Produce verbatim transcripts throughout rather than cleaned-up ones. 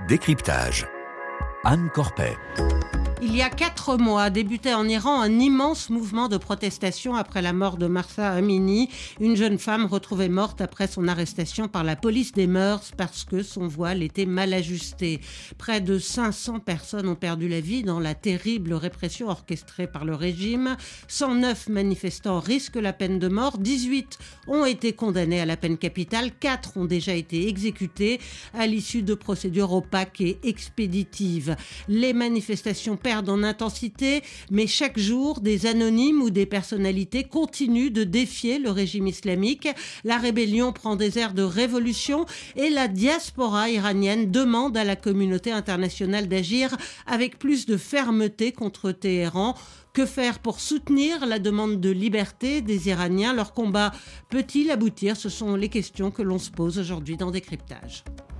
Décryptage. Anne Corpet. Il y a quatre mois, débutait en Iran un immense mouvement de protestation après la mort de Mahsa Amini, une jeune femme retrouvée morte après son arrestation par la police des mœurs parce que son voile était mal ajusté. Près de cinq cents personnes ont perdu la vie dans la terrible répression orchestrée par le régime. cent neuf manifestants risquent la peine de mort, dix-huit ont été condamnés à la peine capitale, quatre ont déjà été exécutés à l'issue de procédures opaques et expéditives. Les manifestations perdent en intensité, mais chaque jour, des anonymes ou des personnalités continuent de défier le régime islamique. La rébellion prend des airs de révolution et la diaspora iranienne demande à la communauté internationale d'agir avec plus de fermeté contre Téhéran. Que faire pour soutenir la demande de liberté des Iraniens ? Leur combat peut-il aboutir ? Ce sont les questions que l'on se pose aujourd'hui dans Décryptage.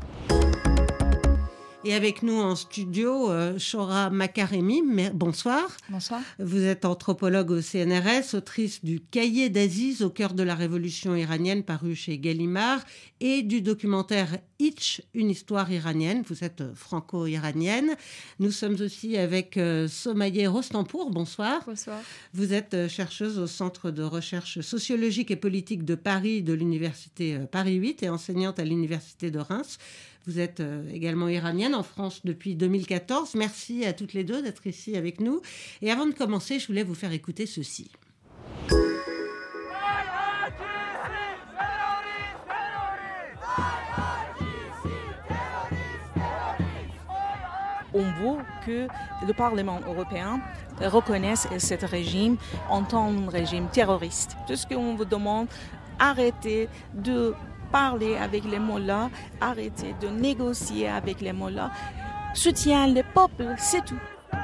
Et avec nous en studio, euh, Shohra Makaremi, bonsoir. Bonsoir. Vous êtes anthropologue au C N R S, autrice du Cahier d'Aziz au cœur de la révolution iranienne paru chez Gallimard et du documentaire Hitch, une histoire iranienne. Vous êtes franco-iranienne. Nous sommes aussi avec euh, Somaïa Rostanpour, bonsoir. Bonsoir. Vous êtes chercheuse au Centre de recherche sociologique et politique de Paris de l'Université Paris huit et enseignante à l'Université de Reims. Vous êtes également iranienne en France depuis deux mille quatorze. Merci à toutes les deux d'être ici avec nous. Et avant de commencer, je voulais vous faire écouter ceci. On veut que le Parlement européen reconnaisse ce régime en tant que régime terroriste. Tout ce qu'on vous demande, arrêtez de parler avec les mollahs, arrêter de négocier avec les mollahs, soutient le peuple, c'est tout.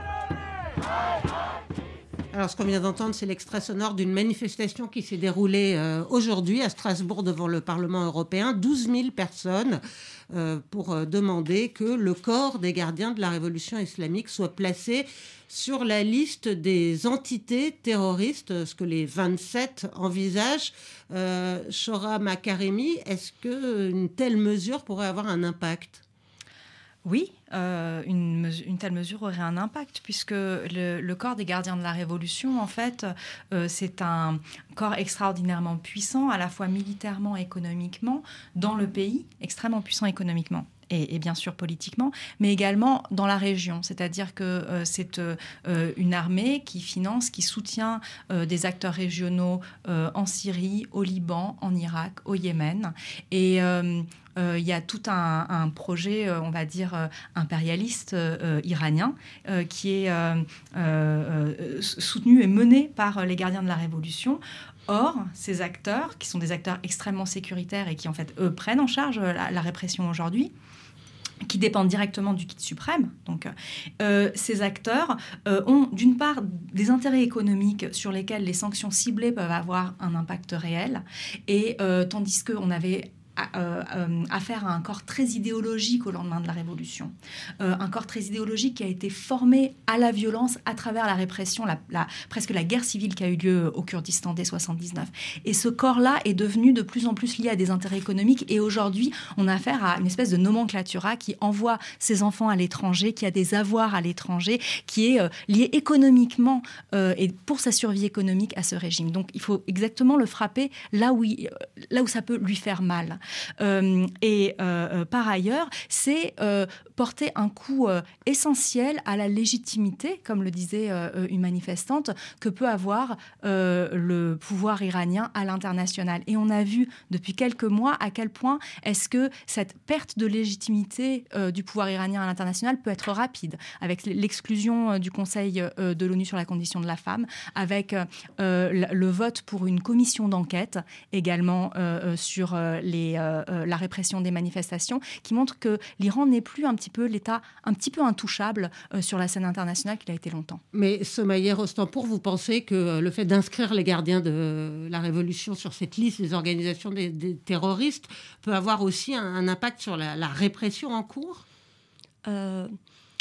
Alors, ce qu'on vient d'entendre, c'est l'extrait sonore d'une manifestation qui s'est déroulée euh, aujourd'hui à Strasbourg devant le Parlement européen. douze mille personnes euh, pour euh, demander que le corps des gardiens de la révolution islamique soit placé sur la liste des entités terroristes, ce que les vingt-sept envisagent. Euh, Shohra Makaremi, est-ce qu'une telle mesure pourrait avoir un impact ? Oui, euh, une, mesure, une telle mesure aurait un impact puisque le, le corps des gardiens de la Révolution, en fait, euh, c'est un corps extraordinairement puissant, à la fois militairement et économiquement, dans le pays, extrêmement puissant économiquement. Et, et bien sûr politiquement, mais également dans la région. C'est-à-dire que euh, c'est euh, une armée qui finance, qui soutient euh, des acteurs régionaux euh, en Syrie, au Liban, en Irak, au Yémen. Et il euh, euh, y a tout un, un projet, euh, on va dire, euh, impérialiste euh, iranien euh, qui est euh, euh, soutenu et mené par les gardiens de la Révolution. Or, ces acteurs, qui sont des acteurs extrêmement sécuritaires et qui, en fait, eux, prennent en charge la, la répression aujourd'hui, qui dépendent directement du guide suprême. Donc, euh, ces acteurs euh, ont d'une part des intérêts économiques sur lesquels les sanctions ciblées peuvent avoir un impact réel, et euh, tandis qu'on avait À, euh, affaire à un corps très idéologique au lendemain de la Révolution. Euh, un corps très idéologique qui a été formé à la violence à travers la répression, la, la, presque la guerre civile qui a eu lieu au Kurdistan dès soixante-dix-neuf. Et ce corps-là est devenu de plus en plus lié à des intérêts économiques. Et aujourd'hui, on a affaire à une espèce de nomenclatura qui envoie ses enfants à l'étranger, qui a des avoirs à l'étranger, qui est euh, lié économiquement euh, et pour sa survie économique à ce régime. Donc, il faut exactement le frapper là où, il, là où ça peut lui faire mal. Euh, et euh, par ailleurs, c'est euh, porter un coup euh, essentiel à la légitimité, comme le disait euh, une manifestante, que peut avoir euh, le pouvoir iranien à l'international. Et on a vu depuis quelques mois à quel point est-ce que cette perte de légitimité euh, du pouvoir iranien à l'international peut être rapide, avec l'exclusion euh, du Conseil euh, de l'ONU sur la condition de la femme, avec euh, le vote pour une commission d'enquête également euh, sur euh, les Euh, la répression des manifestations, qui montre que l'Iran n'est plus un petit peu l'État un petit peu intouchable euh, sur la scène internationale qu'il a été longtemps. Mais Somaïa Rostanpour, vous pensez que le fait d'inscrire les gardiens de la Révolution sur cette liste des organisations des, des terroristes peut avoir aussi un, un impact sur la, la répression en cours ? euh...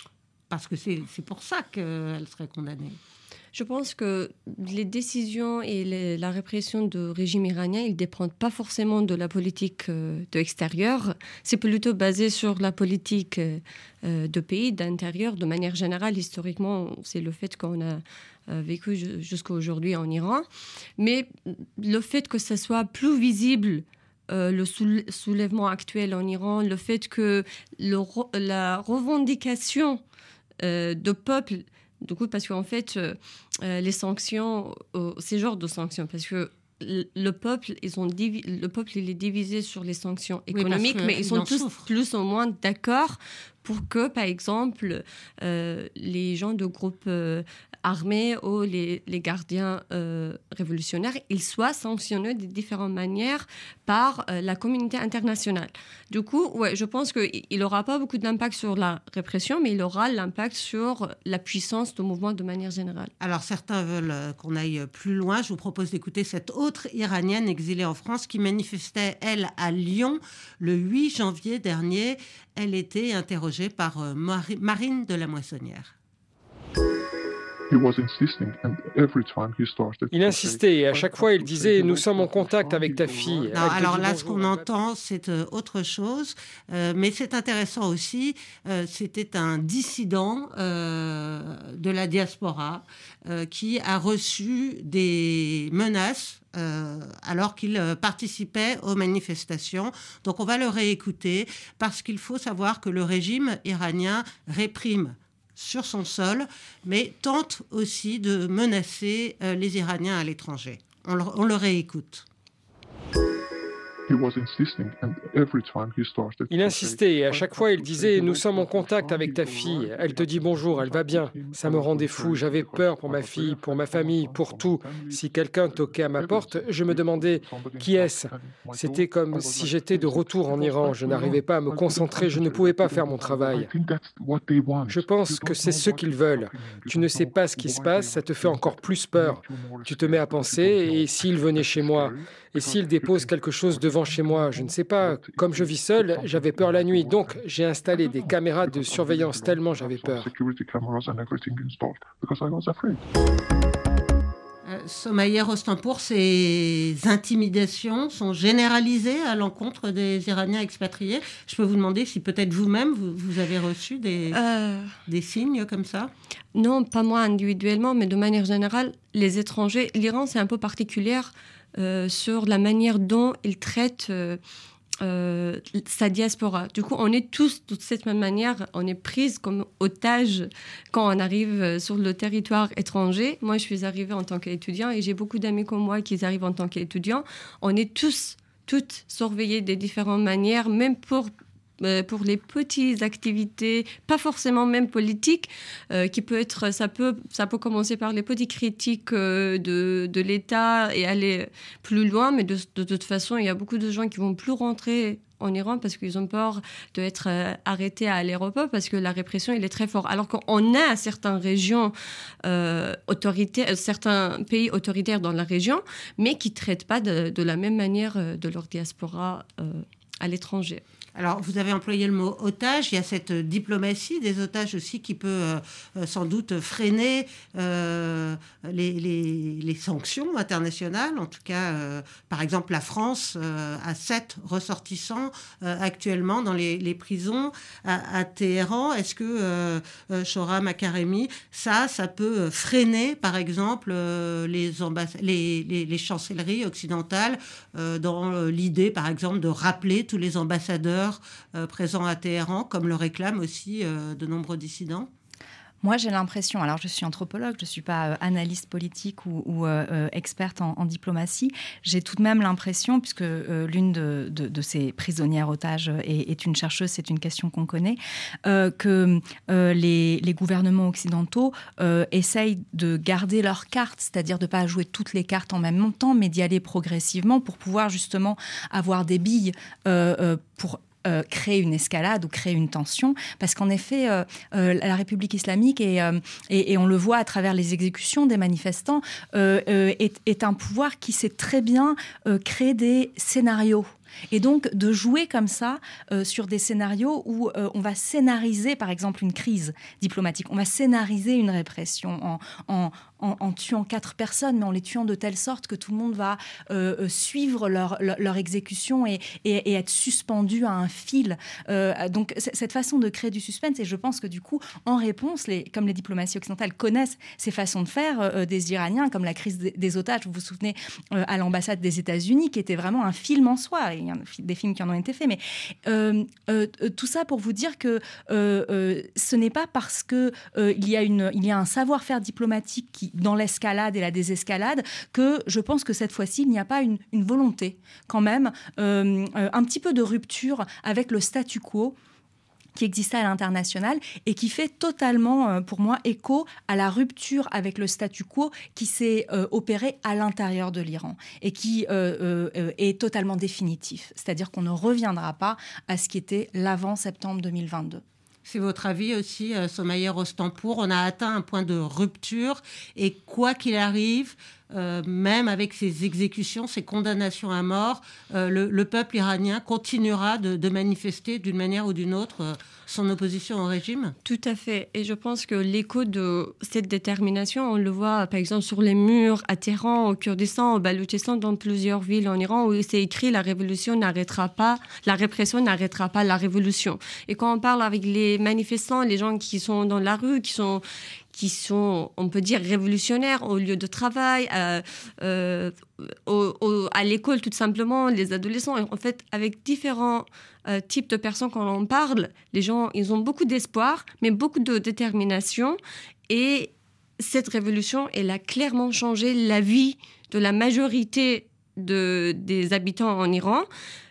parce que c'est, c'est pour ça qu'elle serait condamnée. Je pense que les décisions et les, la répression du régime iranien, ils ne dépendent pas forcément de la politique euh, de l'extérieur. C'est plutôt basé sur la politique euh, de pays, d'intérieur. De manière générale, historiquement, c'est le fait qu'on a euh, vécu jusqu'à aujourd'hui en Iran. Mais le fait que ça soit plus visible, euh, le soulèvement actuel en Iran, le fait que le, la revendication euh, de peuple... Du coup, parce qu'en fait, euh, les sanctions, euh, ces genres de sanctions, parce que le peuple, ils ont divi- le peuple, il est divisé sur les sanctions économiques, oui, mais ils sont tous souffrent. plus ou moins d'accord pour que, par exemple, euh, les gens de groupes euh, armés ou les, les gardiens euh, révolutionnaires, ils soient sanctionnés de différentes manières par euh, la communauté internationale. Du coup, ouais, je pense qu'il n'aura pas beaucoup d'impact sur la répression, mais il aura l'impact sur la puissance du mouvement de manière générale. Alors, certains veulent qu'on aille plus loin. Je vous propose d'écouter cette autre Iranienne exilée en France qui manifestait, elle, à Lyon le huit janvier dernier. Elle était interrogée par Marine de la Moissonnière. Il insistait et à chaque fois il disait « Nous sommes en contact avec ta fille ». Non, alors là, ce qu'on entend, c'est autre chose. Euh, mais c'est intéressant aussi. Euh, c'était un dissident euh, de la diaspora euh, qui a reçu des menaces Euh, alors qu'il euh, participait aux manifestations. Donc on va le réécouter parce qu'il faut savoir que le régime iranien réprime sur son sol, mais tente aussi de menacer euh, les Iraniens à l'étranger. On le, on le réécoute. Il insistait et à chaque fois il disait « Nous sommes en contact avec ta fille. Elle te dit bonjour, elle va bien. » Ça me rendait fou. J'avais peur pour ma fille, pour ma famille, pour tout. Si quelqu'un toquait à ma porte, je me demandais « Qui est-ce ?» C'était comme si j'étais de retour en Iran. Je n'arrivais pas à me concentrer. Je ne pouvais pas faire mon travail. Je pense que c'est ce qu'ils veulent. Tu ne sais pas ce qui se passe, ça te fait encore plus peur. Tu te mets à penser et s'ils venaient chez moi ? Et s'ils déposent quelque chose devant chez moi, je ne sais pas. Comme je vis seul, j'avais peur la nuit. Donc, j'ai installé des caméras de surveillance tellement j'avais peur. Euh, Somaïa Rostanpour, ces intimidations sont généralisées à l'encontre des Iraniens expatriés. Je peux vous demander si peut-être vous-même, vous, vous avez reçu des, euh... des signes comme ça ? Non, pas moi individuellement, mais de manière générale, les étrangers... L'Iran, c'est un peu particulier euh, sur la manière dont il traite... Euh, Euh, sa diaspora. Du coup, on est tous de cette même manière, on est prise comme otage quand on arrive sur le territoire étranger. Moi, je suis arrivée en tant qu'étudiant et j'ai beaucoup d'amis comme moi qui arrivent en tant qu'étudiants. On est tous, toutes surveillées de différentes manières, même pour pour les petites activités, pas forcément même politiques, euh, qui peut être, ça peut, ça peut commencer par les petites critiques euh, de, de l'État et aller plus loin, mais de, de, de toute façon, il y a beaucoup de gens qui vont plus rentrer en Iran parce qu'ils ont peur d'être euh, arrêtés à l'aéroport parce que la répression, il est très fort. Alors qu'on a certaines régions euh, autoritaires, certains pays autoritaires dans la région, mais qui ne traitent pas de, de la même manière de leur diaspora euh, à l'étranger. Alors, vous avez employé le mot otage. Il y a cette diplomatie des otages aussi qui peut euh, sans doute freiner euh, les, les, les sanctions internationales. En tout cas, euh, par exemple, la France euh, a sept ressortissants euh, actuellement dans les, les prisons à, à Téhéran. Est-ce que, euh, euh, Shohram Akaremi, ça, ça peut freiner, par exemple, euh, les, ambass- les, les, les chancelleries occidentales euh, dans l'idée, par exemple, de rappeler tous les ambassadeurs Euh, présents à Téhéran, comme le réclament aussi euh, de nombreux dissidents? Moi, j'ai l'impression, alors je suis anthropologue, je ne suis pas euh, analyste politique ou, ou euh, experte en, en diplomatie, j'ai tout de même l'impression, puisque euh, l'une de, de, de ces prisonnières otages est, est une chercheuse, c'est une question qu'on connaît, euh, que euh, les, les gouvernements occidentaux euh, essayent de garder leurs cartes, c'est-à-dire de ne pas jouer toutes les cartes en même temps, mais d'y aller progressivement pour pouvoir justement avoir des billes euh, euh, pour Euh, créer une escalade ou créer une tension, parce qu'en effet, euh, euh, la République islamique, et, euh, et, et on le voit à travers les exécutions des manifestants, euh, euh, est, est un pouvoir qui sait très bien euh, créer des scénarios. Et donc, de jouer comme ça euh, sur des scénarios où euh, on va scénariser, par exemple, une crise diplomatique. On va scénariser une répression en, en, en, en tuant quatre personnes, mais en les tuant de telle sorte que tout le monde va euh, suivre leur, leur, leur exécution et, et, et être suspendu à un fil. Euh, donc, c- cette façon de créer du suspense, et je pense que du coup, en réponse, les, comme les diplomaties occidentales connaissent ces façons de faire euh, des Iraniens, comme la crise des, des otages, vous vous souvenez, euh, à l'ambassade des États-Unis, qui était vraiment un film en soi. Il y a des films qui en ont été faits, mais euh, euh, tout ça pour vous dire que euh, euh, ce n'est pas parce que euh, il y a une, il y a un savoir-faire diplomatique qui, dans l'escalade et la désescalade, que je pense que cette fois-ci, il n'y a pas une, une volonté, quand même, euh, euh, un petit peu de rupture avec le statu quo qui existait à l'international et qui fait totalement, euh, pour moi, écho à la rupture avec le statu quo qui s'est euh, opérée à l'intérieur de l'Iran et qui euh, euh, est totalement définitif. C'est-à-dire qu'on ne reviendra pas à ce qui était l'avant-septembre deux mille vingt-deux. C'est votre avis aussi, euh, Somaïa Rostanpour. On a atteint un point de rupture et quoi qu'il arrive, euh, même avec ces exécutions, ces condamnations à mort, euh, le, le peuple iranien continuera de, de manifester d'une manière ou d'une autre euh, son opposition au régime? Tout à fait. Et je pense que l'écho de cette détermination, on le voit par exemple sur les murs à Téhéran, au Kurdistan, au Baloutchistan, dans plusieurs villes en Iran où c'est écrit « la révolution n'arrêtera pas, la répression n'arrêtera pas la révolution ». Et quand on parle avec les manifestants, les gens qui sont dans la rue, qui sont... qui sont, on peut dire, révolutionnaires au lieu de travail, euh, euh, au, au, à l'école tout simplement, les adolescents. En fait, avec différents euh, types de personnes quand on parle, les gens, ils ont beaucoup d'espoir, mais beaucoup de détermination. Et cette révolution, elle a clairement changé la vie de la majorité de, des habitants en Iran.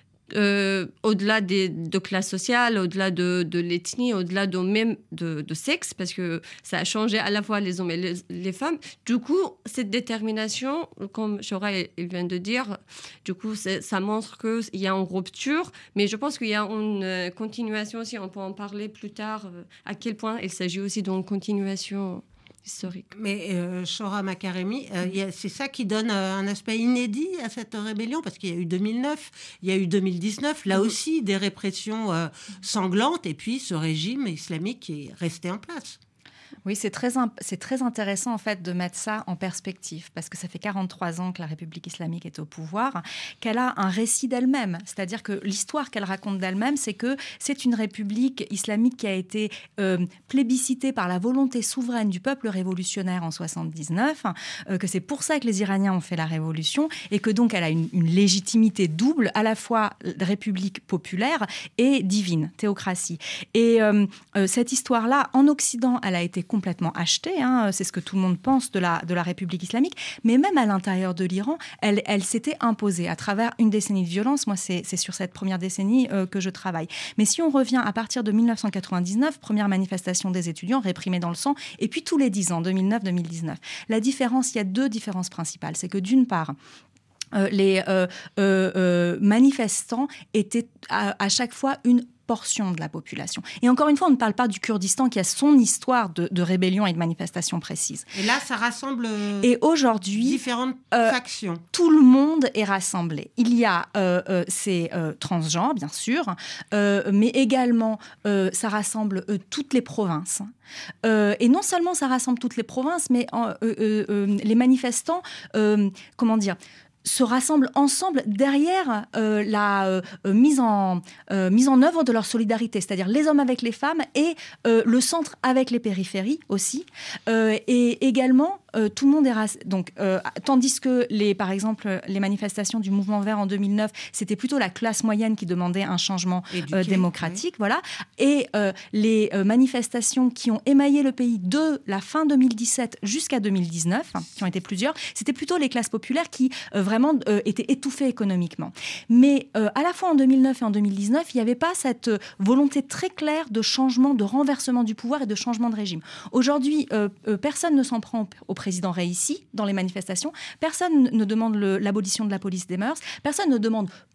Euh, au-delà des, de classe sociale, au-delà de, de l'ethnie, au-delà de même de, de sexe, parce que ça a changé à la fois les hommes et les, les femmes. Du coup, cette détermination, comme Shora vient de dire, du coup, ça montre qu'il y a une rupture, mais je pense qu'il y a une continuation aussi. On peut en parler plus tard, à quel point il s'agit aussi d'une continuation historique. Mais euh, Shora Makaremi, euh, y a, c'est ça qui donne euh, un aspect inédit à cette rébellion, parce qu'il y a eu deux mille neuf, il y a eu deux mille dix-neuf, là aussi des répressions euh, sanglantes, et puis ce régime islamique qui est resté en place. Oui, c'est très, c'est très intéressant en fait de mettre ça en perspective parce que ça fait quarante-trois ans que la République islamique est au pouvoir, qu'elle a un récit d'elle-même. C'est-à-dire que l'histoire qu'elle raconte d'elle-même, c'est que c'est une république islamique qui a été euh, plébiscitée par la volonté souveraine du peuple révolutionnaire en soixante-dix-neuf, euh, que c'est pour ça que les Iraniens ont fait la révolution et que donc elle a une, une légitimité double, à la fois république populaire et divine, théocratie. Et euh, euh, cette histoire-là, en Occident, elle a été complètement achetée, hein, c'est ce que tout le monde pense de la, de la République islamique, mais même à l'intérieur de l'Iran, elle, elle s'était imposée à travers une décennie de violence. Moi, c'est, c'est sur cette première décennie euh, que je travaille. Mais si on revient à partir de dix-neuf cent quatre-vingt-dix-neuf, première manifestation des étudiants réprimés dans le sang, et puis tous les dix ans, deux mille neuf deux mille dix-neuf. La différence, il y a deux différences principales. C'est que d'une part, euh, les euh, euh, euh, manifestants étaient à, à chaque fois une portion de la population. Et encore une fois, on ne parle pas du Kurdistan qui a son histoire de, de rébellion et de manifestation précise. Et là, ça rassemble euh, et aujourd'hui, différentes euh, factions. Tout le monde est rassemblé. Il y a euh, euh, ces euh, transgenres, bien sûr, euh, mais également, euh, ça rassemble euh, toutes les provinces. Euh, et non seulement ça rassemble toutes les provinces, mais euh, euh, euh, les manifestants, euh, comment dire, se rassemblent ensemble derrière euh, la euh, mise, en, euh, mise en œuvre de leur solidarité, c'est-à-dire les hommes avec les femmes et euh, le centre avec les périphéries aussi. Euh, et également, euh, tout le monde est rac... donc euh, tandis que les, par exemple, les manifestations du mouvement vert en deux mille neuf, c'était plutôt la classe moyenne qui demandait un changement Éduqué, euh, démocratique, oui. Voilà. Et euh, les euh, manifestations qui ont émaillé le pays de la fin deux mille dix-sept jusqu'à deux mille dix-neuf, hein, qui ont été plusieurs, c'était plutôt les classes populaires qui euh, vraiment euh, étaient étouffées économiquement. Mais euh, à la fois en deux mille neuf et en deux mille dix-neuf, il n'y avait pas cette euh, volonté très claire de changement, de renversement du pouvoir et de changement de régime. Aujourd'hui, euh, euh, personne ne s'en prend au, au président Raïssi dans les manifestations, personne ne demande le, l'abolition de la police des mœurs, personne ne demande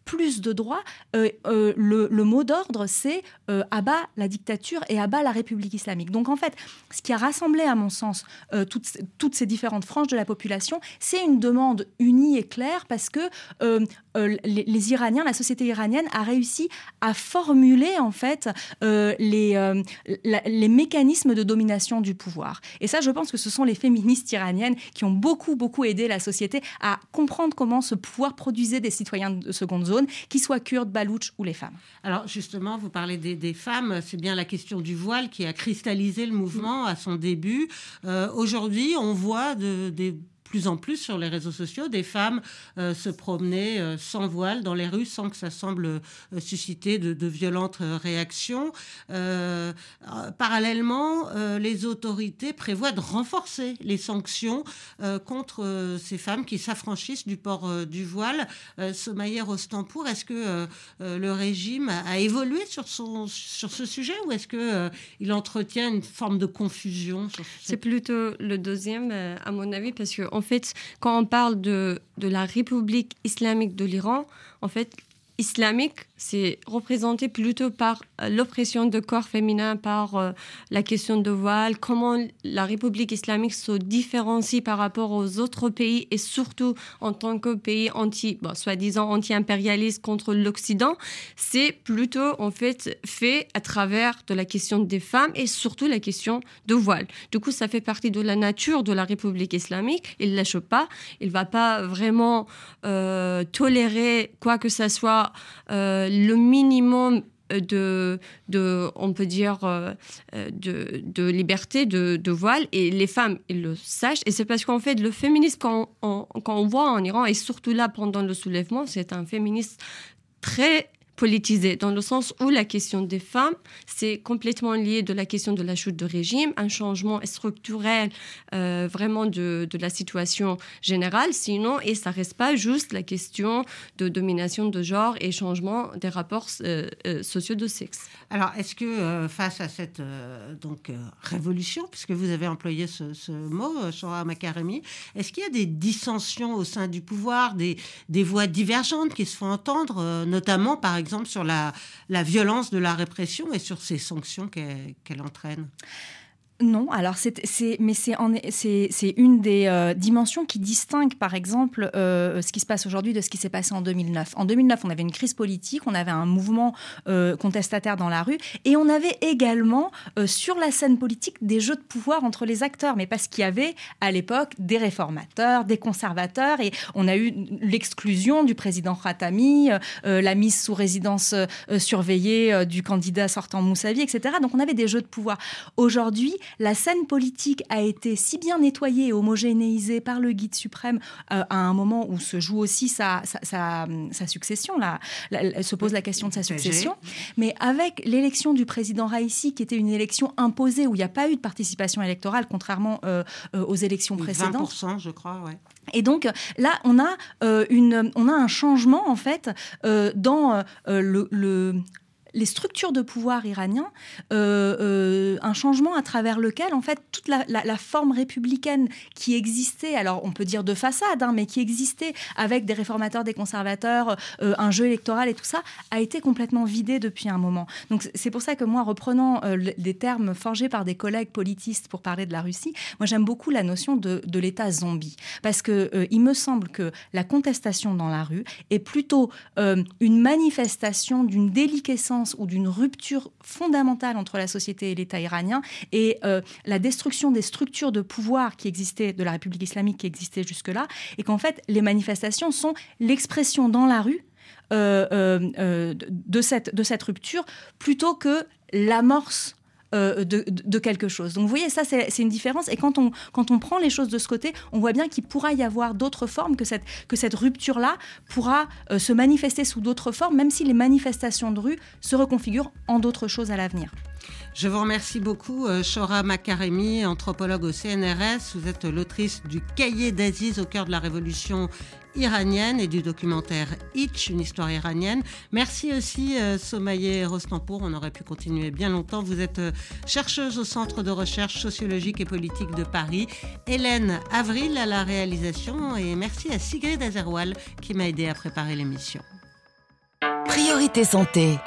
plus de droits, euh, euh, le, le mot d'ordre, c'est euh, abat la dictature et abat la République islamique. Donc en fait, ce qui a rassemblé, à mon sens, euh, toutes, toutes ces différentes franges de la population, c'est une demande unie et claire parce que euh, euh, les, les Iraniens, la société iranienne a réussi à formuler en fait euh, les, euh, la, les mécanismes de domination du pouvoir. Et ça, je pense que ce sont les féministes iraniennes qui ont beaucoup, beaucoup aidé la société à comprendre comment ce pouvoir produisait des citoyens de seconde zone, qu'ils soient kurdes, baloutches ou les femmes. Alors justement, vous parlez des, des femmes, c'est bien la question du voile qui a cristallisé le mouvement à son début. Euh, aujourd'hui, on voit de, des plus en plus sur les réseaux sociaux des femmes euh, se promener euh, sans voile dans les rues sans que ça semble euh, susciter de, de violentes euh, réactions. Euh, euh, parallèlement, euh, les autorités prévoient de renforcer les sanctions euh, contre euh, ces femmes qui s'affranchissent du port euh, du voile. Euh, Somaïa Rostanpour, est-ce que euh, euh, le régime a, a évolué sur, son, sur ce sujet ou est-ce qu'il euh, entretient une forme de confusion sur ce... C'est plutôt le deuxième, euh, à mon avis, parce que en fait, quand on parle de, de la République islamique de l'Iran, en fait, islamique, c'est représenté plutôt par l'oppression de corps féminins, par euh, la question de voile, comment la République islamique se différencie par rapport aux autres pays et surtout en tant que pays anti, bon, soi-disant anti-impérialiste contre l'Occident, c'est plutôt en fait fait à travers de la question des femmes et surtout la question de voile. Du coup, ça fait partie de la nature de la République islamique. Il ne lâche pas, il ne va pas vraiment euh, tolérer quoi que ce soit euh, le minimum de, de, on peut dire, euh, de, de liberté de, de voile. Et les femmes, ils le sachent. Et c'est parce qu'en fait, le féminisme, quand on, quand on voit en Iran, et surtout là, pendant le soulèvement, c'est un féminisme très politisé, dans le sens où la question des femmes, c'est complètement lié de la question de la chute de régime, un changement structurel euh, vraiment de, de la situation générale, sinon, et ça ne reste pas juste la question de domination de genre et changement des rapports euh, euh, sociaux de sexe. Alors, est-ce que euh, face à cette euh, donc, euh, révolution, puisque vous avez employé ce, ce mot, euh, Shohra Makaremi, est-ce qu'il y a des dissensions au sein du pouvoir, des, des voix divergentes qui se font entendre, euh, notamment, par exemple, exemple sur la, la violence de la répression et sur ces sanctions qu'elle, qu'elle entraîne? Non, alors c'est, c'est, mais c'est, en, c'est, c'est une des euh, dimensions qui distingue, par exemple, euh, ce qui se passe aujourd'hui de ce qui s'est passé en deux mille neuf. En deux mille neuf, on avait une crise politique, on avait un mouvement euh, contestataire dans la rue, et on avait également euh, sur la scène politique des jeux de pouvoir entre les acteurs, mais parce qu'il y avait à l'époque des réformateurs, des conservateurs, et on a eu l'exclusion du président Khatami, euh, la mise sous résidence euh, surveillée euh, du candidat sortant Moussavi, et cetera. Donc on avait des jeux de pouvoir. Aujourd'hui, la scène politique a été si bien nettoyée et homogénéisée par le guide suprême euh, à un moment où se joue aussi sa, sa, sa, sa succession. Là, elle se pose la question de sa succession. Mais avec l'élection du président Raïssi, qui était une élection imposée, où il n'y a pas eu de participation électorale, contrairement euh, euh, aux élections précédentes. vingt pour cent, je crois, ouais. Et donc là, on a, euh, une, on a un changement, en fait, euh, dans euh, le... le les structures de pouvoir iraniens, euh, euh, un changement à travers lequel, en fait, toute la, la, la forme républicaine qui existait, alors on peut dire de façade, hein, mais qui existait avec des réformateurs, des conservateurs, euh, un jeu électoral et tout ça, a été complètement vidée depuis un moment. Donc c'est pour ça que moi, reprenant euh, des termes forgés par des collègues politistes pour parler de la Russie, moi j'aime beaucoup la notion de, de l'État zombie. Parce qu'il euh, me semble que la contestation dans la rue est plutôt euh, une manifestation d'une déliquescence ou d'une rupture fondamentale entre la société et l'État iranien et euh, la destruction des structures de pouvoir qui existaient, de la République islamique qui existait jusque-là, et qu'en fait, les manifestations sont l'expression dans la rue euh, euh, euh, de, cette, de cette rupture plutôt que l'amorce Euh, de, de quelque chose. Donc vous voyez, ça c'est, c'est une différence, et quand on, quand on prend les choses de ce côté, on voit bien qu'il pourra y avoir d'autres formes, que cette, que cette rupture-là pourra euh, se manifester sous d'autres formes, même si les manifestations de rue se reconfigurent en d'autres choses à l'avenir. Je vous remercie beaucoup, euh, Shohra Makaremi, anthropologue au C N R S. Vous êtes l'autrice du Cahier d'Aziz au cœur de la révolution iranienne et du documentaire Hitch, une histoire iranienne. Merci aussi, euh, Somaïa Rostanpour. On aurait pu continuer bien longtemps. Vous êtes euh, chercheuse au Centre de recherche sociologique et politique de Paris. Hélène Avril à la réalisation, et merci à Sigrid Azerwal qui m'a aidé à préparer l'émission. Priorité Santé.